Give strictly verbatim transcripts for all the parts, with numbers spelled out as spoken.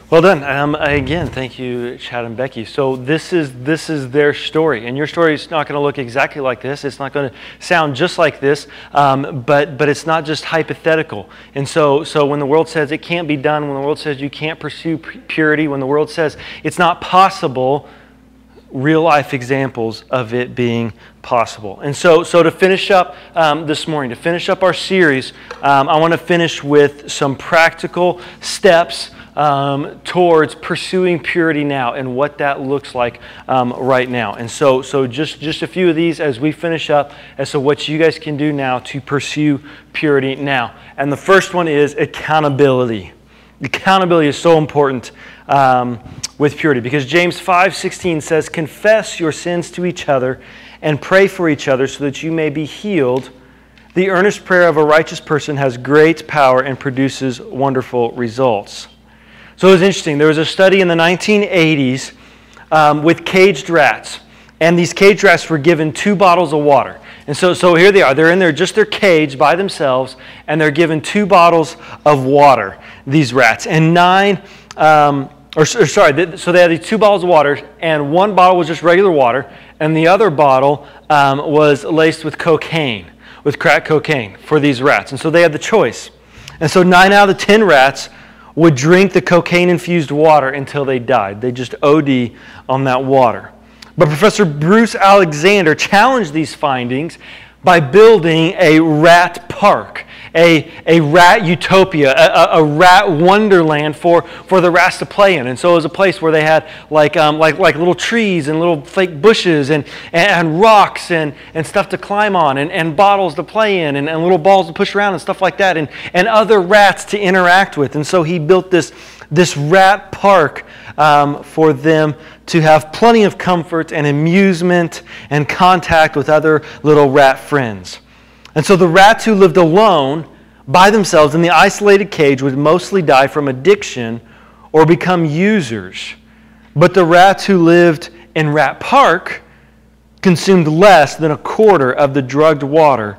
Well done. Um, again, thank you, Chad and Becky. So this is this is their story, and your story is not going to look exactly like this. It's not going to sound just like this, um, but but it's not just hypothetical. And so so when the world says it can't be done, when the world says you can't pursue purity, when the world says it's not possible, real life examples of it being possible. And so so to finish up um, this morning, to finish up our series, um, I want to finish with some practical steps Um, towards pursuing purity now and what that looks like um, right now. And so so just, just a few of these as we finish up as to what you guys can do now to pursue purity now. And the first one is accountability. Accountability is so important um, with purity because James five sixteen says, "Confess your sins to each other and pray for each other so that you may be healed. The earnest prayer of a righteous person has great power and produces wonderful results." So it was interesting. There was a study in the nineteen eighties um, with caged rats. And these caged rats were given two bottles of water. And so, so here they are. They're in there, just their cage by themselves, and they're given two bottles of water, these rats. And nine, um, or, or sorry, so they had these two bottles of water, and one bottle was just regular water, and the other bottle um, was laced with cocaine, with crack cocaine for these rats. And so they had the choice. And so nine out of the ten rats would drink the cocaine-infused water until they died. They just O D on that water. But Professor Bruce Alexander challenged these findings by building a rat park, a, a rat utopia, a, a rat wonderland for, for the rats to play in. And so it was a place where they had like um, like like little trees and little fake bushes and, and rocks and, and stuff to climb on and, and bottles to play in and, and little balls to push around and stuff like that and, and other rats to interact with. And so he built this, this rat park um, for them to have plenty of comfort and amusement and contact with other little rat friends. And so the rats who lived alone by themselves in the isolated cage would mostly die from addiction or become users. But the rats who lived in Rat Park consumed less than a quarter of the drugged water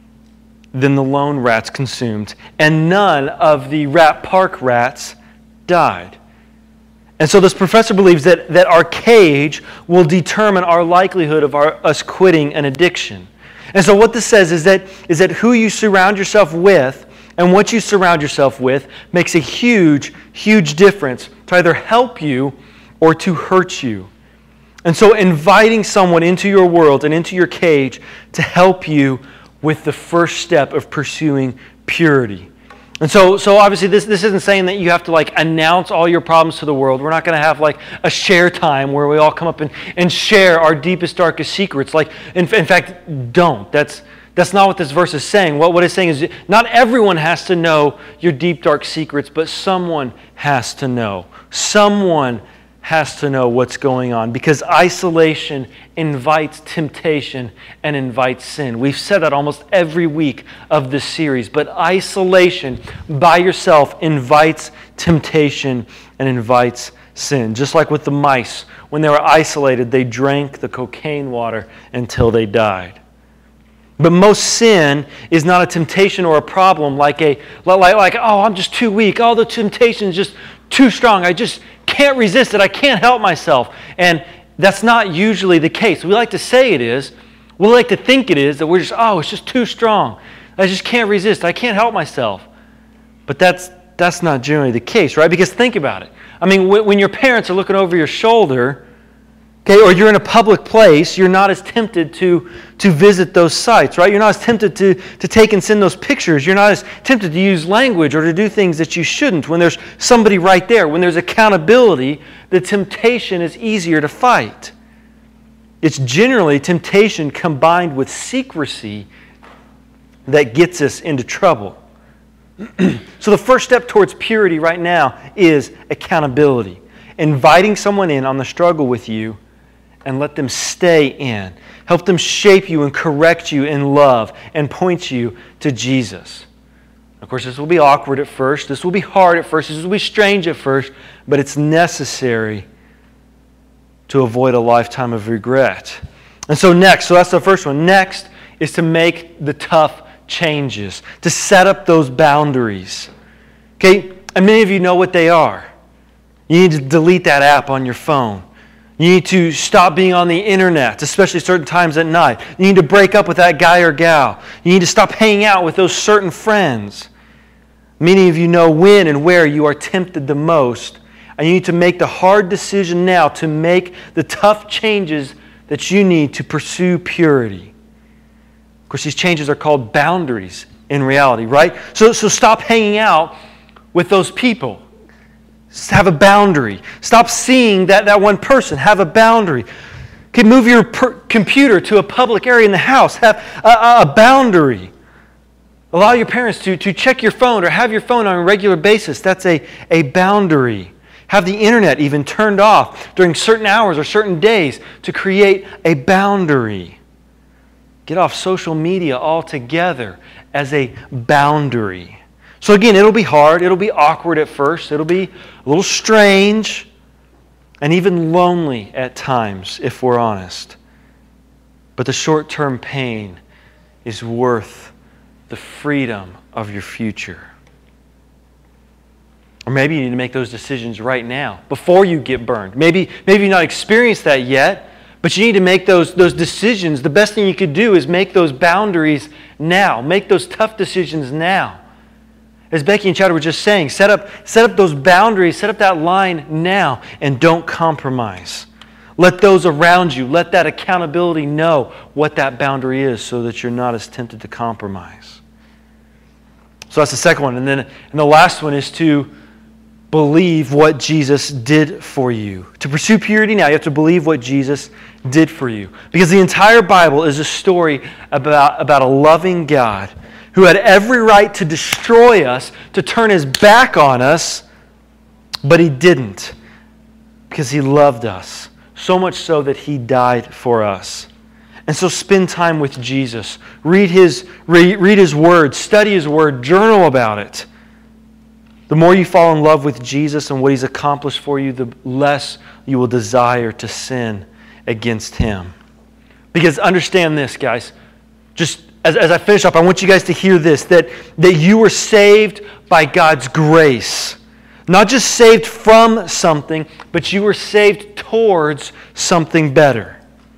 than the lone rats consumed. And none of the Rat Park rats died. And so this professor believes that, that our cage will determine our likelihood of our, us quitting an addiction. And so what this says is that, is that who you surround yourself with and what you surround yourself with makes a huge, huge difference to either help you or to hurt you. And so inviting someone into your world and into your cage to help you with the first step of pursuing purity. And so, so obviously this, this isn't saying that you have to like announce all your problems to the world. We're not going to have like a share time where we all come up and, and share our deepest, darkest secrets. Like, in, in fact, don't. That's that's not what this verse is saying. What, what it's saying is not everyone has to know your deep, dark secrets, but someone has to know. Someone has to know what's going on because isolation invites temptation and invites sin. We've said that almost every week of this series, but isolation by yourself invites temptation and invites sin. Just like with the mice, when they were isolated, they drank the cocaine water until they died. But most sin is not a temptation or a problem like a like, like oh, I'm just too weak. Oh, the temptation is just too strong. I just can't resist it. I can't help myself. And that's not usually the case. We like to say it is. We like to think it is, that we're just, oh, it's just too strong. I just can't resist. I can't help myself. But that's that's not generally the case, right? Because think about it. I mean, when your parents are looking over your shoulder, okay, or you're in a public place, you're not as tempted to, to visit those sites, right? You're not as tempted to, to take and send those pictures. You're not as tempted to use language or to do things that you shouldn't when there's somebody right there. When there's accountability, the temptation is easier to fight. It's generally temptation combined with secrecy that gets us into trouble. So the first step towards purity right now is accountability. Inviting someone in on the struggle with you and let them stay in. Help them shape you and correct you in love and point you to Jesus. Of course, this will be awkward at first. This will be hard at first. This will be strange at first. But it's necessary to avoid a lifetime of regret. And so next, so that's the first one. Next is to make the tough changes. To set up those boundaries. Okay? And many of you know what they are. You need to delete that app on your phone. You need to stop being on the internet, especially certain times at night. You need to break up with that guy or gal. You need to stop hanging out with those certain friends. Many of you know when and where you are tempted the most. And you need to make the hard decision now to make the tough changes that you need to pursue purity. Of course, these changes are called boundaries in reality, right? So, so stop hanging out with those people. Have a boundary. Stop seeing that, that one person. Have a boundary. Okay, move your per- computer to a public area in the house. Have a, a boundary. Allow your parents to, to check your phone or have your phone on a regular basis. That's a, a boundary. Have the internet even turned off during certain hours or certain days to create a boundary. Get off social media altogether as a boundary. So again, it'll be hard, it'll be awkward at first, it'll be a little strange, and even lonely at times, if we're honest. But the short-term pain is worth the freedom of your future. Or maybe you need to make those decisions right now, before you get burned. Maybe, maybe you've not experienced that yet, but you need to make those, those decisions. The best thing you could do is make those boundaries now. Make those tough decisions now. As Becky and Chad were just saying, set up, set up those boundaries, set up that line now, and don't compromise. Let those around you, let that accountability know what that boundary is so that you're not as tempted to compromise. So that's the second one. And then and the last one is to believe what Jesus did for you. To pursue purity now, you have to believe what Jesus did for you. Because the entire Bible is a story about, about a loving God who had every right to destroy us, to turn His back on us, but He didn't, because He loved us, so much so that He died for us. And so spend time with Jesus. Read His, read, read His Word, study His Word, journal about it. The more you fall in love with Jesus and what He's accomplished for you, the less you will desire to sin against Him. Because understand this, guys, just As, as I finish up, I want you guys to hear this, that, that you were saved by God's grace. Not just saved from something, but you were saved towards something better.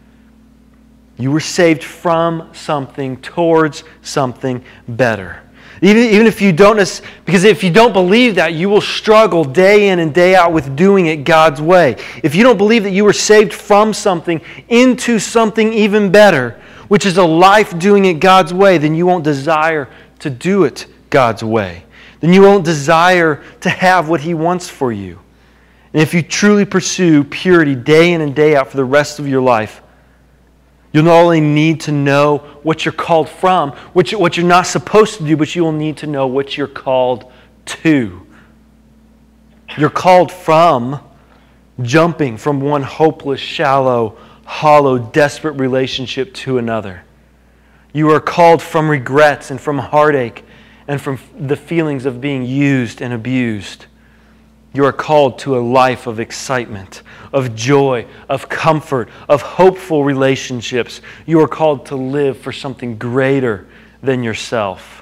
You were saved from something towards something better. Even, even if you don't, because if you don't believe that, you will struggle day in and day out with doing it God's way. If you don't believe that you were saved from something into something even better, which is a life doing it God's way, then you won't desire to do it God's way. Then you won't desire to have what He wants for you. And if you truly pursue purity day in and day out for the rest of your life, you'll not only need to know what you're called from, what you're not supposed to do, but you will need to know what you're called to. You're called from jumping from one hopeless, shallow, hollow, desperate relationship to another. You are called from regrets and from heartache and from the feelings of being used and abused. You are called to a life of excitement, of joy, of comfort, of hopeful relationships. You are called to live for something greater than yourself.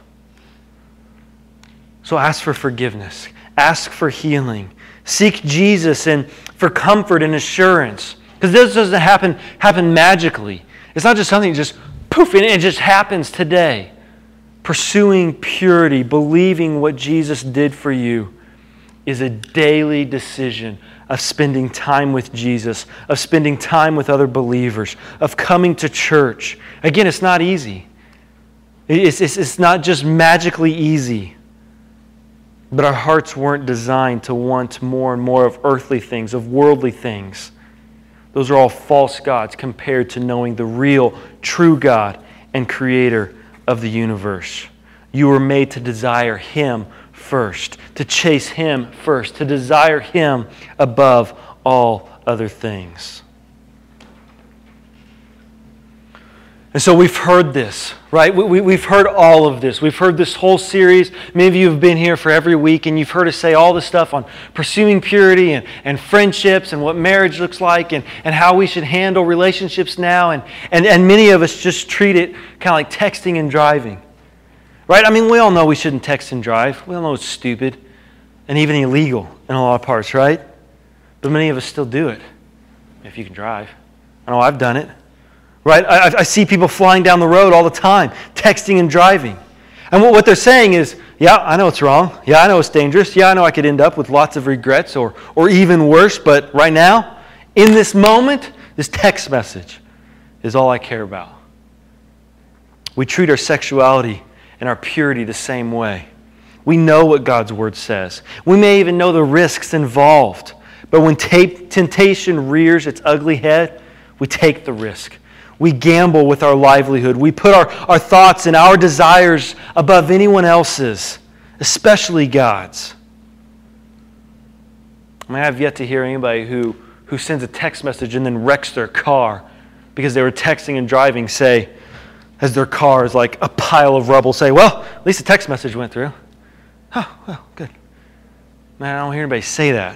So ask for forgiveness. Ask for healing. Seek Jesus and for comfort and assurance. Because this doesn't happen, happen magically. It's not just something that just poof, and it just happens today. Pursuing purity, believing what Jesus did for you, is a daily decision of spending time with Jesus, of spending time with other believers, of coming to church. Again, it's not easy. It's, it's, it's not just magically easy. But our hearts weren't designed to want more and more of earthly things, of worldly things. Those are all false gods compared to knowing the real, true God and Creator of the universe. You were made to desire Him first, to chase Him first, to desire Him above all other things. And so we've heard this, right? We, we, we've heard all of this. We've heard this whole series. Many of you have been here for every week, and you've heard us say all this stuff on pursuing purity and, and friendships and what marriage looks like and, and how we should handle relationships now. And, and, and many of us just treat it kind of like texting and driving, right? I mean, we all know we shouldn't text and drive. We all know it's stupid and even illegal in a lot of parts, right? But many of us still do it, if you can drive. I know I've done it. Right? I, I see people flying down the road all the time, texting and driving. And what, what they're saying is, yeah, I know it's wrong. Yeah, I know it's dangerous. Yeah, I know I could end up with lots of regrets or, or even worse. But right now, in this moment, this text message is all I care about. We treat our sexuality and our purity the same way. We know what God's Word says. We may even know the risks involved. But when t- temptation rears its ugly head, we take the risk. We gamble with our livelihood. We put our, our thoughts and our desires above anyone else's, especially God's. I mean, I have yet to hear anybody who, who sends a text message and then wrecks their car because they were texting and driving, say, as their car is like a pile of rubble, say, well, at least the text message went through. Oh, well, good. Man, I don't hear anybody say that.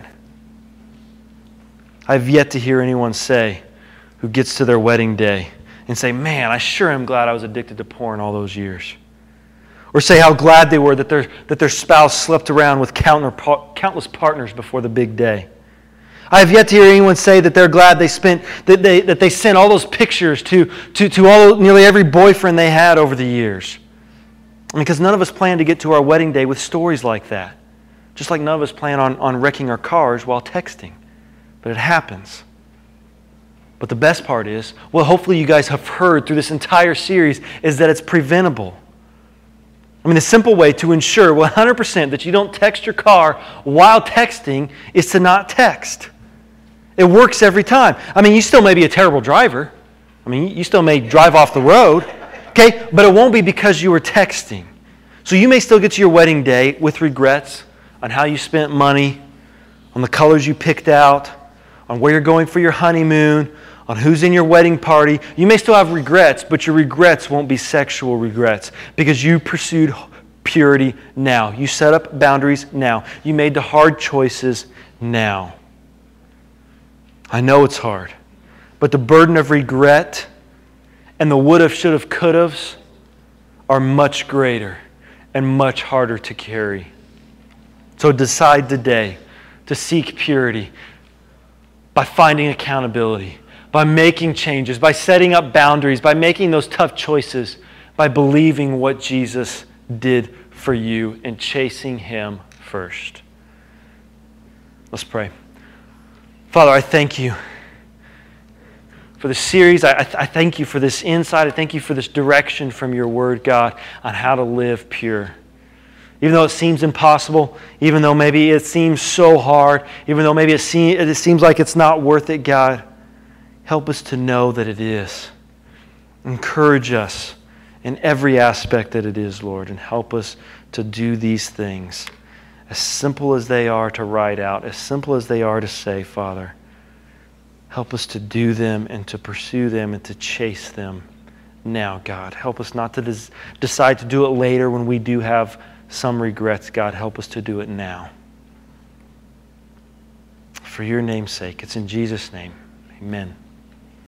I've yet to hear anyone say, who gets to their wedding day and say, man, I sure am glad I was addicted to porn all those years. Or say how glad they were that their, that their spouse slept around with countless partners before the big day. I have yet to hear anyone say that they're glad they spent that they that they sent all those pictures to, to, to all nearly every boyfriend they had over the years. Because none of us plan to get to our wedding day with stories like that. Just like none of us plan on, on wrecking our cars while texting. But it happens. But the best part is, well, hopefully you guys have heard through this entire series, is that it's preventable. I mean, the simple way to ensure one hundred percent that you don't text your car while texting is to not text. It works every time. I mean, you still may be a terrible driver. I mean, you still may drive off the road, okay? But it won't be because you were texting. So you may still get to your wedding day with regrets on how you spent money, on the colors you picked out, on where you're going for your honeymoon, on who's in your wedding party. You may still have regrets, but your regrets won't be sexual regrets because you pursued purity now. You set up boundaries now. You made the hard choices now. I know it's hard, but the burden of regret and the would have, should have, could have's are much greater and much harder to carry. So decide today to seek purity by finding accountability, by making changes, by setting up boundaries, by making those tough choices, by believing what Jesus did for you and chasing Him first. Let's pray. Father, I thank you for the series. I, I, th- I thank you for this insight. I thank you for this direction from your Word, God, on how to live pure. Even though it seems impossible, even though maybe it seems so hard, even though maybe it, se- it seems like it's not worth it, God, help us to know that it is. Encourage us in every aspect that it is, Lord, and help us to do these things. As simple as they are to write out, as simple as they are to say, Father, help us to do them and to pursue them and to chase them now, God. Help us not to des- decide to do it later when we do have some regrets. God, help us to do it now. For your name's sake. It's in Jesus' name. Amen.